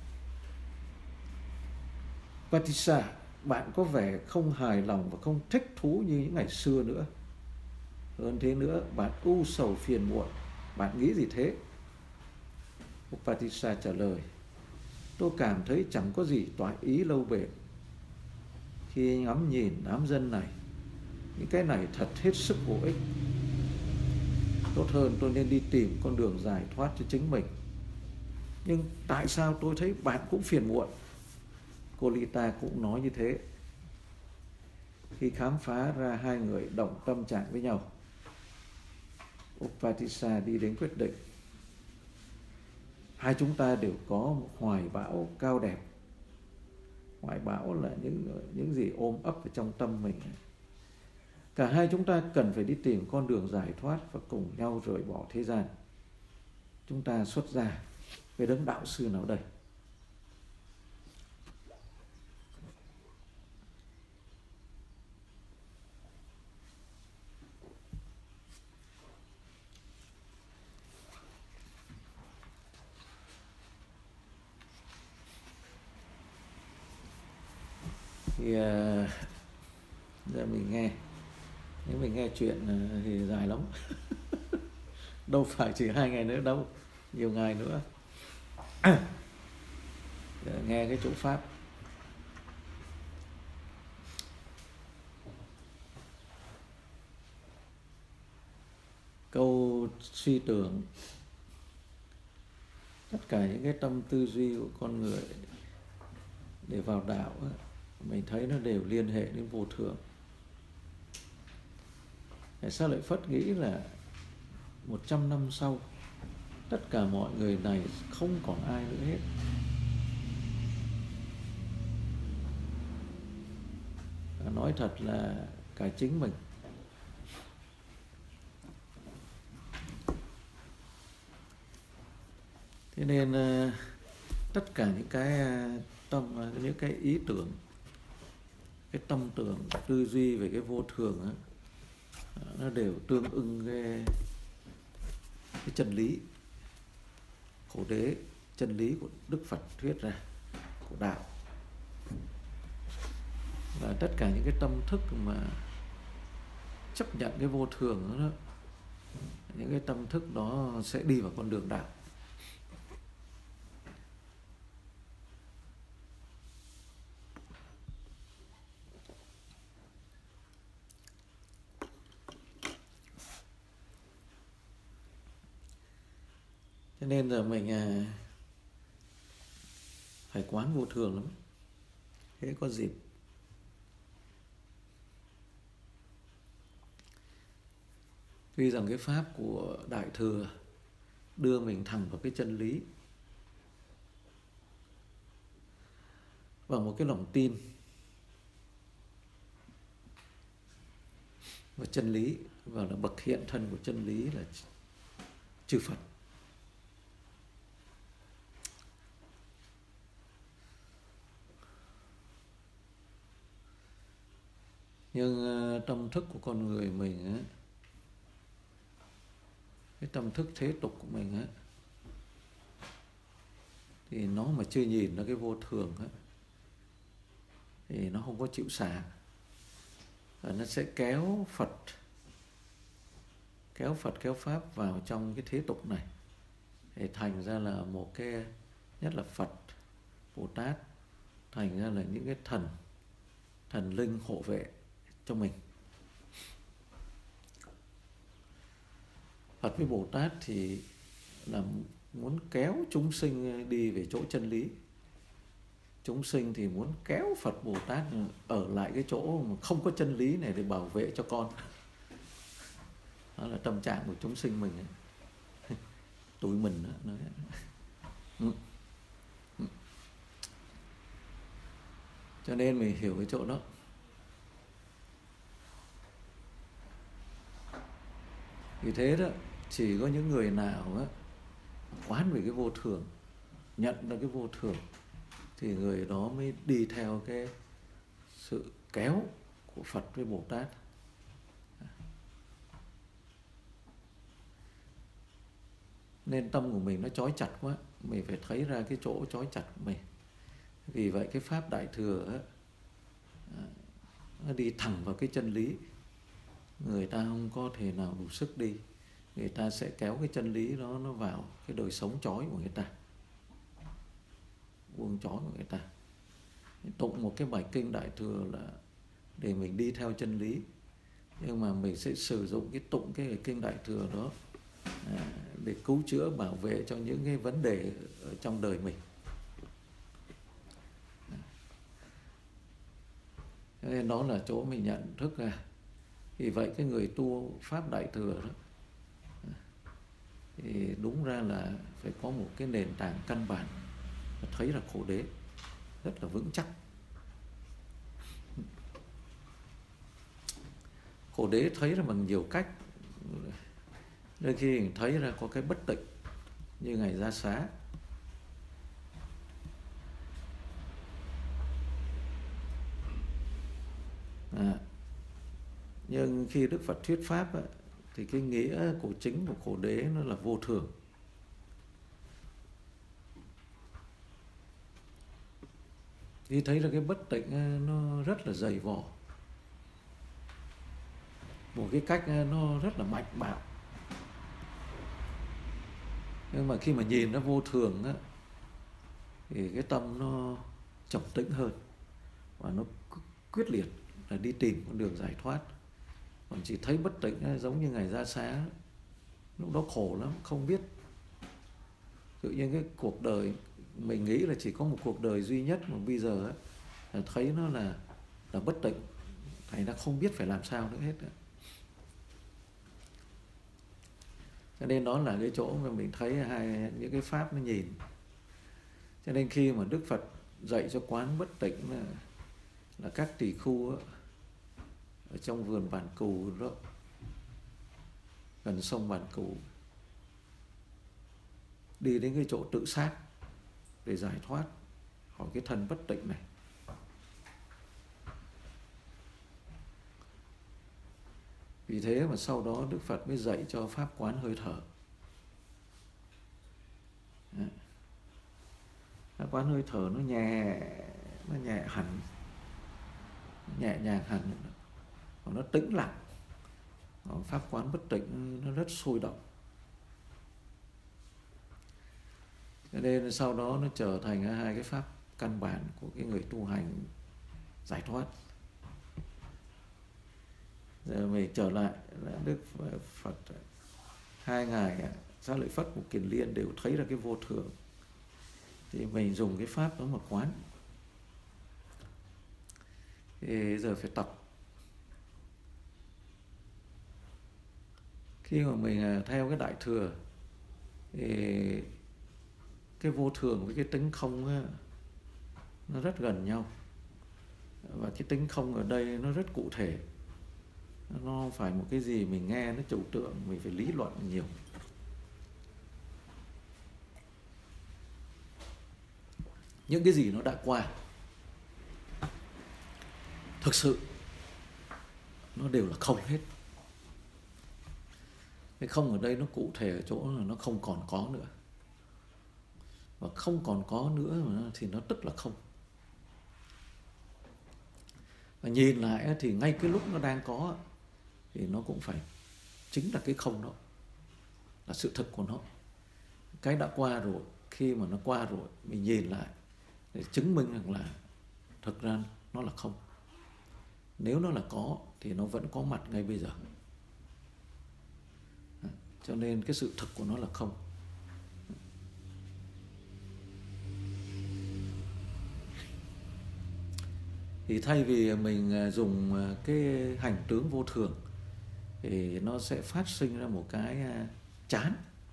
Upatissa, bạn có vẻ không hài lòng và không thích thú như những ngày xưa nữa. Hơn thế nữa, bạn u sầu phiền muộn. Bạn nghĩ gì thế? Upatissa trả lời: tôi cảm thấy chẳng có gì toại ý lâu bền. Khi ngắm nhìn đám dân này, những cái này thật hết sức vô ích. Tốt hơn tôi nên đi tìm con đường giải thoát cho chính mình. Nhưng tại sao tôi thấy bạn cũng phiền muộn? Kolita cũng nói như thế. Khi khám phá ra hai người đồng tâm trạng với nhau, Upatissa đi đến quyết định: hai chúng ta đều có một hoài bão cao đẹp. Hoài bão là những những gì ôm ấp ở trong tâm mình. Cả hai chúng ta cần phải đi tìm con đường giải thoát và cùng nhau rời bỏ thế gian. Chúng ta xuất gia với đấng đạo sư nào đây? Thì uh, giờ mình nghe, nếu mình nghe chuyện uh, thì dài lắm. Đâu phải chỉ hai ngày nữa đâu, nhiều ngày nữa. Để nghe cái chỗ Pháp. Câu suy tưởng, tất cả những cái tâm tư duy của con người để vào đạo ấy, mình thấy nó đều liên hệ đến vô thường. Tại sao lại Phất nghĩ là một trăm năm sau tất cả mọi người này không còn ai nữa hết? nói thật là cả chính mình. Thế nên tất cả những cái tâm, những cái ý tưởng, cái tâm tưởng, tư duy về cái vô thường đó, nó đều tương ưng cái, cái chân lý khổ đế, chân lý của Đức Phật thuyết ra, của đạo. Và tất cả những cái tâm thức mà chấp nhận cái vô thường đó, đó, những cái tâm thức đó sẽ đi vào con đường đạo. Cho nên giờ mình à, phải quán vô thường lắm. Thế có dịp tuy rằng cái pháp của Đại Thừa đưa mình thẳng vào cái chân lý và một cái lòng tin vào chân lý, và là bậc hiện thân của chân lý là chư Phật. Nhưng tâm thức của con người mình á, cái tâm thức thế tục của mình á, thì nó mà chưa nhìn ra cái vô thường á, thì nó không có chịu xả, và nó sẽ kéo Phật, kéo Phật kéo Pháp vào trong cái thế tục này, để thành ra là một cái, nhất là Phật, Bồ Tát, thành ra là những cái thần, thần linh hộ vệ cho mình. Phật với Bồ Tát thì là muốn kéo chúng sinh đi về chỗ chân lý. Chúng sinh thì muốn kéo Phật Bồ Tát ở lại cái chỗ mà không có chân lý này để bảo vệ cho con. Đó là tâm trạng của chúng sinh mình ấy. Tụi mình đó, nói. Ừ. Ừ. Cho nên mình hiểu cái chỗ đó. Vì thế đó, chỉ có những người nào á, quán về cái vô thường, nhận ra cái vô thường, thì người đó mới đi theo cái sự kéo của Phật với Bồ Tát. Nên tâm của mình nó trói chặt quá, mình phải thấy ra cái chỗ trói chặt của mình. Vì vậy cái Pháp Đại Thừa á, nó đi thẳng vào cái chân lý. Người ta không có thể nào đủ sức đi. Người ta sẽ kéo cái chân lý đó nó vào cái đời sống chói của người ta, buông chói của người ta. Tụng một cái bài kinh Đại Thừa là để mình đi theo chân lý, nhưng mà mình sẽ sử dụng cái tụng cái bài kinh Đại Thừa đó à, để cứu chữa, bảo vệ cho những cái vấn đề ở trong đời mình. Cho nên đó là chỗ mình nhận thức ra. Vì vậy cái người tu Pháp Đại Thừa đó, thì đúng ra là phải có một cái nền tảng căn bản, thấy là khổ đế rất là vững chắc. Khổ đế thấy ra bằng nhiều cách. Đôi khi mình thấy ra có cái bất tịnh như ngày Gia Xá. À, nhưng khi Đức Phật thuyết Pháp á, thì cái nghĩa của chính của khổ đế nó là vô thường. Thì thấy là cái bất tịnh nó rất là dày vò, một cái cách nó rất là mạnh bạo. Nhưng mà khi mà nhìn nó vô thường á, thì cái tâm nó trầm tĩnh hơn, và nó quyết liệt là đi tìm con đường giải thoát. Còn chỉ thấy bất tịnh giống như ngày Gia Xá, lúc đó khổ lắm, không biết. Tự nhiên cái cuộc đời mình nghĩ là chỉ có một cuộc đời duy nhất, mà bây giờ là thấy nó là là bất tịnh, thành ra không biết phải làm sao nữa hết. Cho nên đó là cái chỗ mà mình thấy hai những cái pháp nó nhìn. Cho nên khi mà Đức Phật dạy cho quán bất tịnh là, là các tỳ khu á, ở trong vườn Bản Cù đó, gần sông Bản Cù, đi đến cái chỗ tự sát để giải thoát khỏi cái thân bất tịnh này. Vì thế mà sau đó Đức Phật mới dạy cho pháp quán hơi thở. Pháp quán hơi thở nó nhẹ, nó nhẹ hẳn, nhẹ nhàng hẳn, còn nó tĩnh lặng. Còn pháp quán bất tịnh nó rất sôi động. Cho nên sau đó nó trở thành hai cái pháp căn bản của cái người tu hành giải thoát. Giờ mình trở lại là Đức Phật, hai ngài Xá Lợi Phất và Kiền Liên đều thấy ra cái vô thường, thì mình dùng cái pháp đó mà quán. Thì giờ phải tập. Khi mà mình theo cái Đại Thừa thì cái vô thường với cái tính không á, nó rất gần nhau. Và cái tính không ở đây nó rất cụ thể. Nó không phải một cái gì mình nghe nó trừu tượng, mình phải lý luận nhiều. Những cái gì nó đã qua, thực sự nó đều là không hết. Cái không ở đây nó cụ thể ở chỗ là nó không còn có nữa. Và không còn có nữa thì nó tức là không. Và nhìn lại thì ngay cái lúc nó đang có thì nó cũng phải chính là cái không đó, là sự thực của nó. Cái đã qua rồi, khi mà nó qua rồi mình nhìn lại để chứng minh rằng là thực ra nó là không. Nếu nó là có thì nó vẫn có mặt ngay bây giờ. Cho nên cái sự thực của nó là không. Thì thay vì mình dùng cái hành tướng vô thường thì nó sẽ phát sinh ra một cái chán.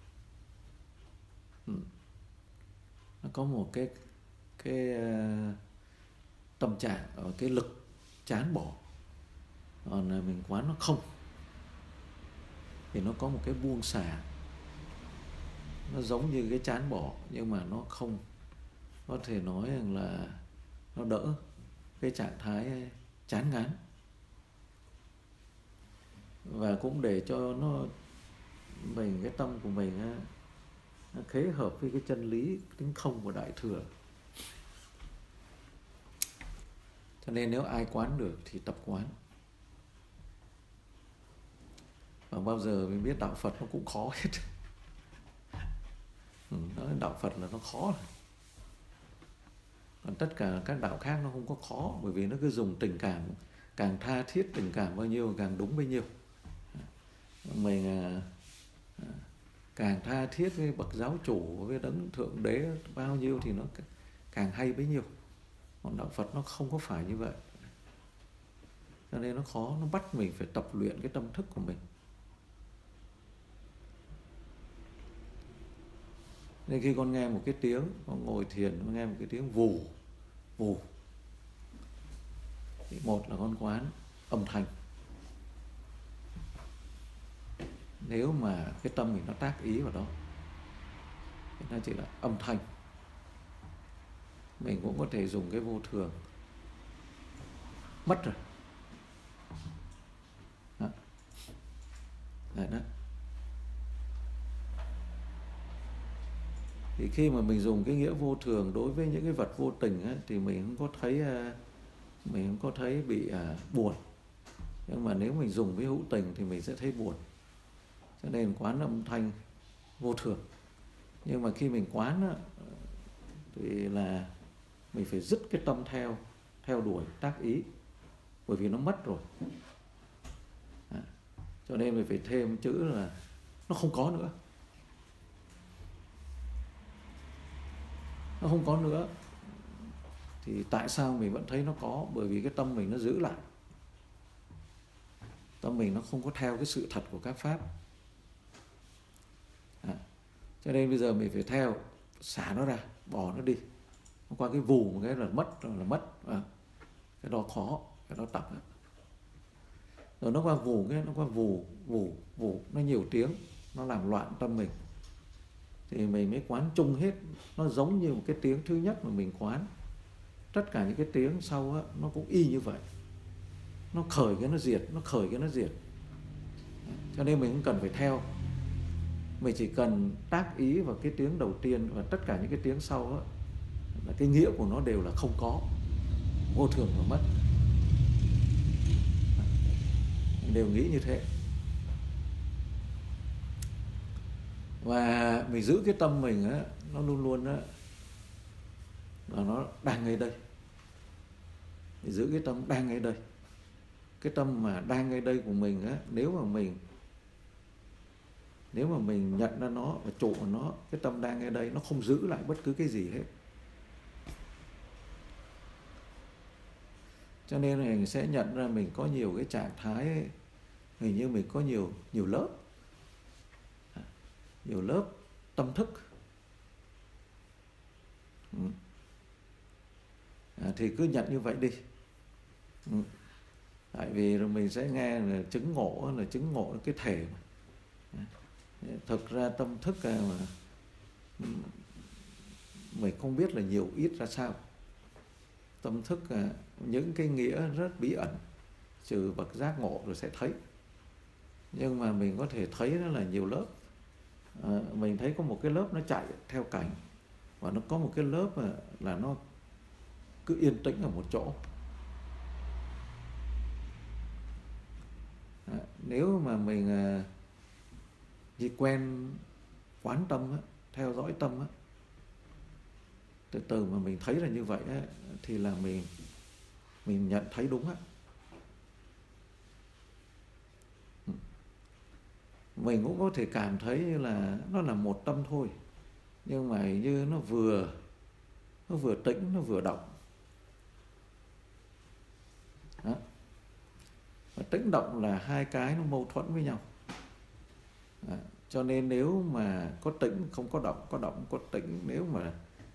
Nó có một cái cái tâm trạng, cái lực chán bỏ. Còn mình quán nó không thì nó có một cái buông xả. Nó giống như cái chán bỏ nhưng mà nó không. Có thể nói rằng là nó đỡ cái trạng thái chán ngán. Và cũng để cho nó mình, cái tâm của mình nó khế hợp với cái chân lý tính không của Đại Thừa. Cho nên nếu ai quán được thì tập quán. Và bao giờ mình biết đạo Phật nó cũng khó hết. Ừ, nói đạo Phật là nó khó. Còn tất cả các đạo khác nó không có khó, bởi vì nó cứ dùng tình cảm, càng tha thiết tình cảm bao nhiêu càng đúng bấy nhiêu. Mình càng tha thiết với bậc giáo chủ, với đấng thượng đế bao nhiêu thì nó càng hay bấy nhiêu. Còn đạo Phật nó không có phải như vậy. Cho nên nó khó, nó bắt mình phải tập luyện cái tâm thức của mình. Nên khi con nghe một cái tiếng, con ngồi thiền, con nghe một cái tiếng vù, vù, thì một là con quán âm thanh. Nếu mà cái tâm mình nó tác ý vào đó thì nó chỉ là âm thanh. Mình cũng có thể dùng cái vô thường. Mất rồi. Đó. Đấy đó. Thì khi mà mình dùng cái nghĩa vô thường đối với những cái vật vô tình ấy, thì mình không có thấy mình không có thấy bị à, buồn. Nhưng mà nếu mình dùng với hữu tình thì mình sẽ thấy buồn. Cho nên quán âm thanh vô thường. Nhưng mà khi mình quán á, thì là mình phải dứt cái tâm theo theo đuổi tác ý, bởi vì nó mất rồi. À, cho nên mình phải thêm chữ là nó không có nữa. Nó không có nữa thì tại sao mình vẫn thấy nó có? Bởi vì cái tâm mình nó giữ lại. Tâm mình nó không có theo cái sự thật của các pháp. À, cho nên bây giờ mình phải theo, xả nó ra, bỏ nó đi. Nó qua cái vù một cái là mất, là mất. À, cái đó khó, cái đó tập. rồi nó qua vù, cái nó qua vù vù vù, nó nhiều tiếng, nó làm loạn tâm mình, thì mình mới quán chung hết. Nó giống như một cái tiếng thứ nhất mà mình quán, tất cả những cái tiếng sau á, nó cũng y như vậy, nó khởi cái nó diệt, nó khởi cái nó diệt. Cho nên mình không cần phải theo, mình chỉ cần tác ý vào cái tiếng đầu tiên, và tất cả những cái tiếng sau á, là cái nghĩa của nó đều là không có, vô thường và mất. Mình đều nghĩ như thế. Và mình giữ cái tâm mình á, nó luôn luôn á, là nó đang ngay đây. Mình giữ cái tâm đang ngay đây. Cái tâm mà đang ngay đây của mình á, nếu mà mình Nếu mà mình nhận ra nó và trụ vào nó, cái tâm đang ngay đây, nó không giữ lại bất cứ cái gì hết. Cho nên mình sẽ nhận ra mình có nhiều cái trạng thái ấy, hình như mình có nhiều nhiều lớp, nhiều lớp tâm thức. Ừ. À, thì cứ nhận như vậy đi. Ừ. Tại vì rồi mình sẽ nghe là chứng ngộ, là chứng ngộ là cái thể mà. Thực ra tâm thức mà mình không biết là nhiều ít ra sao. Tâm thức những cái nghĩa rất bí ẩn, trừ bậc giác ngộ rồi sẽ thấy. Nhưng mà mình có thể thấy nó là nhiều lớp. À, mình thấy có một cái lớp nó chạy theo cảnh, và nó có một cái lớp là nó cứ yên tĩnh ở một chỗ. À, nếu mà mình à, chỉ quen quán tâm á, theo dõi tâm á, từ từ mà mình thấy là như vậy á, thì là mình mình nhận thấy đúng á. Mình cũng có thể cảm thấy như là nó là một tâm thôi, nhưng mà như nó vừa nó vừa tĩnh, nó vừa động. Đó. Và tĩnh động là hai cái nó mâu thuẫn với nhau. Đó. Cho nên nếu mà có tĩnh không có động, có động có tĩnh, nếu mà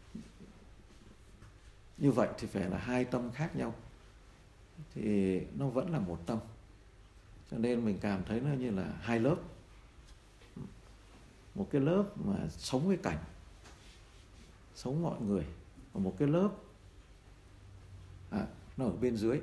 như vậy thì phải là hai tâm khác nhau, thì nó vẫn là một tâm. Cho nên mình cảm thấy nó như là hai lớp. Một cái lớp mà sống với cảnh, sống mọi người, và một cái lớp à, nó ở bên dưới.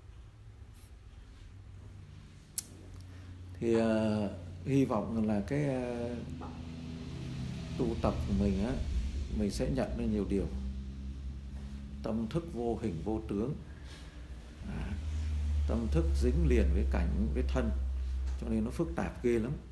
Thì uh, hy vọng là cái uh, tu tập của mình á, mình sẽ nhận ra nhiều điều. Tâm thức vô hình vô tướng, à, tâm thức dính liền với cảnh, với thân, cho nên nó phức tạp ghê lắm.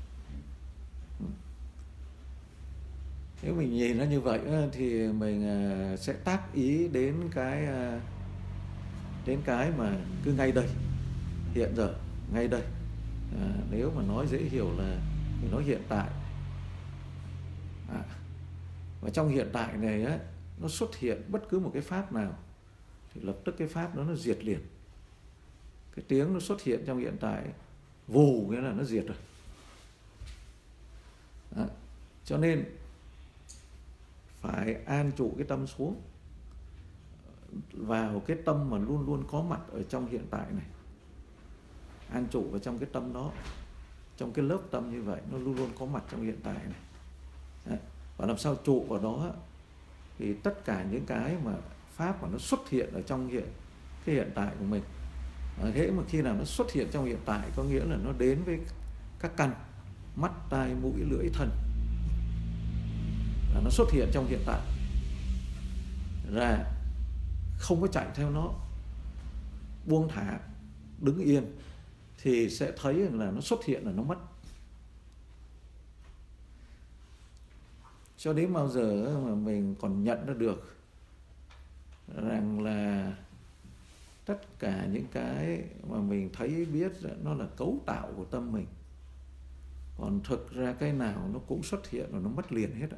Nếu mình nhìn nó như vậy thì mình sẽ tác ý đến cái đến cái mà cứ ngay đây, hiện giờ, ngay đây. À, nếu mà nói dễ hiểu là mình nói hiện tại. À, và trong hiện tại này á, nó xuất hiện bất cứ một cái pháp nào thì lập tức cái pháp đó nó diệt liền. Cái tiếng nó xuất hiện trong hiện tại, vù nghĩa là nó diệt rồi. À, cho nên phải an trụ cái tâm xuống vào cái tâm mà luôn luôn có mặt ở trong hiện tại này. An trụ vào trong cái tâm đó, trong cái lớp tâm như vậy, nó luôn luôn có mặt trong hiện tại này. Đấy. Và làm sao trụ vào đó thì tất cả những cái mà pháp mà nó xuất hiện ở trong hiện cái hiện tại của mình, thế mà khi nào nó xuất hiện trong hiện tại có nghĩa là nó đến với các căn mắt, tai, mũi, lưỡi, thân, là nó xuất hiện trong hiện tại, là không có chạy theo nó, buông thả, đứng yên, thì sẽ thấy là nó xuất hiện là nó mất. Cho đến bao giờ mà mình còn nhận ra được rằng là tất cả những cái mà mình thấy biết nó là cấu tạo của tâm mình, còn thực ra cái nào nó cũng xuất hiện và nó mất liền hết.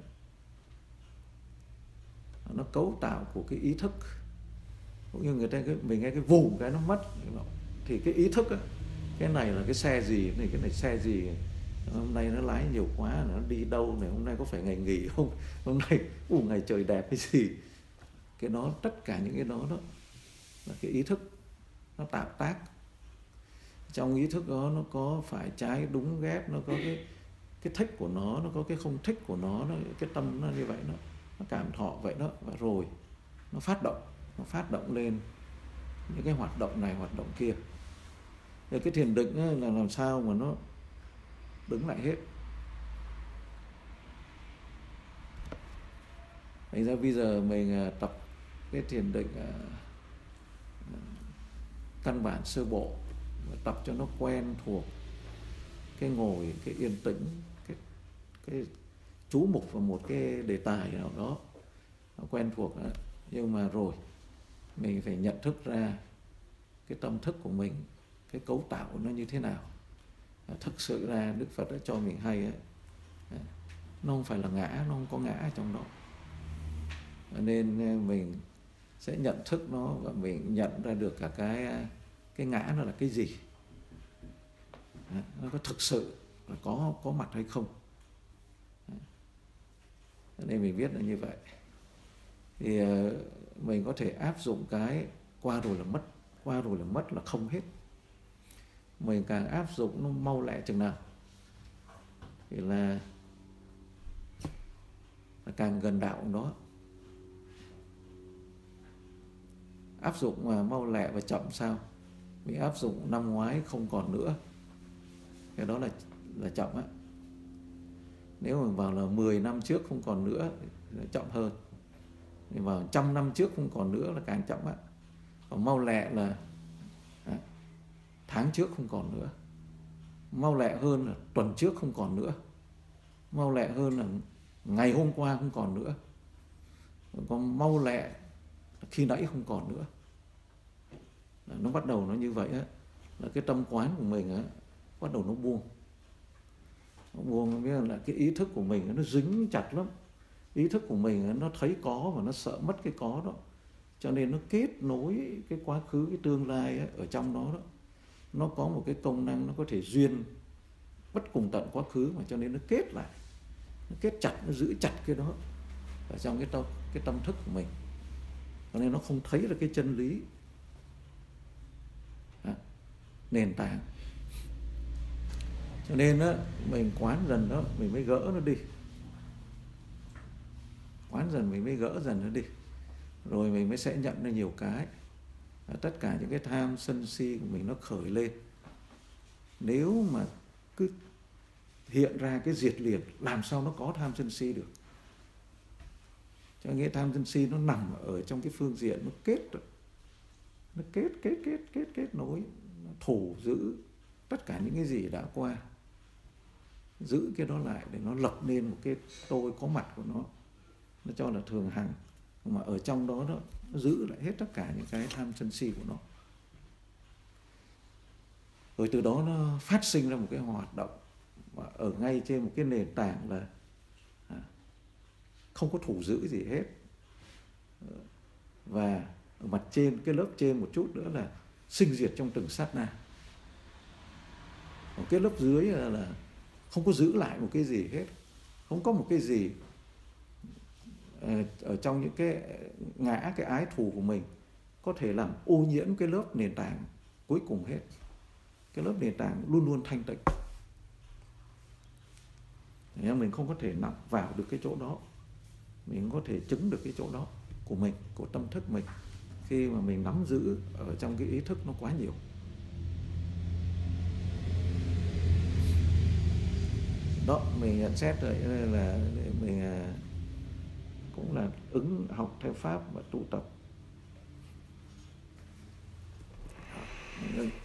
Nó cấu tạo của cái ý thức. Cũng như người ta mình nghe cái vù cái nó mất, thì cái ý thức á, cái này là cái xe gì này, cái này xe gì, hôm nay nó lái nhiều quá, nó đi đâu này, hôm nay có phải ngày nghỉ không, hôm nay ủ ngày trời đẹp hay gì, cái đó, tất cả những cái đó đó là cái ý thức nó tạo tác. Trong ý thức đó nó có phải trái đúng ghét, nó có cái cái thích của nó, nó có cái không thích của nó, nó cái tâm nó như vậy, nó nó cảm thọ vậy đó. Và rồi nó phát động, nó phát động lên những cái hoạt động này, hoạt động kia. Thì cái thiền định ấy là làm sao mà nó đứng lại hết. Thành ra bây giờ mình tập cái thiền định căn bản sơ bộ, tập cho nó quen thuộc cái ngồi, cái yên tĩnh, cái, cái chú mục vào một cái đề tài nào đó, nó quen thuộc đó. Nhưng mà rồi mình phải nhận thức ra cái tâm thức của mình, cái cấu tạo của nó như thế nào. Thực sự ra Đức Phật đã cho mình hay ấy, nó không phải là ngã, nó không có ngã trong đó. Nên mình sẽ nhận thức nó và mình nhận ra được cả cái cái ngã nó là cái gì, nó có thực sự là có có mặt hay không. Nên mình viết là như vậy. Thì mình có thể áp dụng cái qua rồi là mất, qua rồi là mất là không hết. Mình càng áp dụng nó mau lẹ chừng nào thì là, là càng gần đạo đó. Áp dụng mà mau lẹ và chậm sao? Mình áp dụng năm ngoái không còn nữa, cái đó là là chậm á. Nếu mà vào là mười năm trước không còn nữa là chậm hơn. Nhưng vào trăm năm trước không còn nữa là càng chậm á. Còn mau lẹ là à, tháng trước không còn nữa. Mau lẹ hơn là tuần trước không còn nữa. Mau lẹ hơn là ngày hôm qua không còn nữa. Còn mau lẹ là khi nãy không còn nữa. Nó bắt đầu nó như vậy á, là cái tâm quán của mình á bắt đầu nó buông. Nó buông nghĩa là cái ý thức của mình nó dính chặt lắm. Ý thức của mình nó thấy có và nó sợ mất cái có đó. Cho nên nó kết nối cái quá khứ, cái tương lai ấy, ở trong đó đó. Nó có một cái công năng nó có thể duyên bất cùng tận quá khứ, mà cho nên nó kết lại, nó kết chặt, nó giữ chặt cái đó ở trong cái tâm, cái tâm thức của mình. Cho nên nó không thấy được cái chân lý à, nền tảng. Cho nên đó, mình quán dần đó, mình mới gỡ nó đi. Quán dần mình mới gỡ dần nó đi. Rồi mình mới sẽ nhận ra nhiều cái. Tất cả những cái tham sân si của mình nó khởi lên. Nếu mà cứ hiện ra cái diệt liệt, làm sao nó có tham sân si được? Cho nghĩa tham sân si nó nằm ở trong cái phương diện nó kết rồi. Nó kết, kết, kết, kết, kết nối, nó thủ giữ tất cả những cái gì đã qua. Giữ cái đó lại để nó lập nên một cái tôi có mặt của nó. Nó cho là thường hằng. Mà ở trong đó, đó nó giữ lại hết tất cả những cái tham sân si của nó. Rồi từ đó nó phát sinh ra một cái hoạt động mà ở ngay trên một cái nền tảng là không có thủ giữ gì hết. Và ở mặt trên, cái lớp trên một chút nữa là sinh diệt trong từng sát na. Còn cái lớp dưới là, là không có giữ lại một cái gì hết. Không có một cái gì ở trong những cái ngã, cái ái thù của mình có thể làm ô nhiễm cái lớp nền tảng cuối cùng hết. Cái lớp nền tảng luôn luôn thanh tịnh. Nên mình không có thể nằm vào được cái chỗ đó. Mình không có thể chứng được cái chỗ đó của mình, của tâm thức mình, khi mà mình nắm giữ ở trong cái ý thức nó quá nhiều. Đó, mình nhận xét rồi là mình cũng là ứng học theo pháp và tu tập.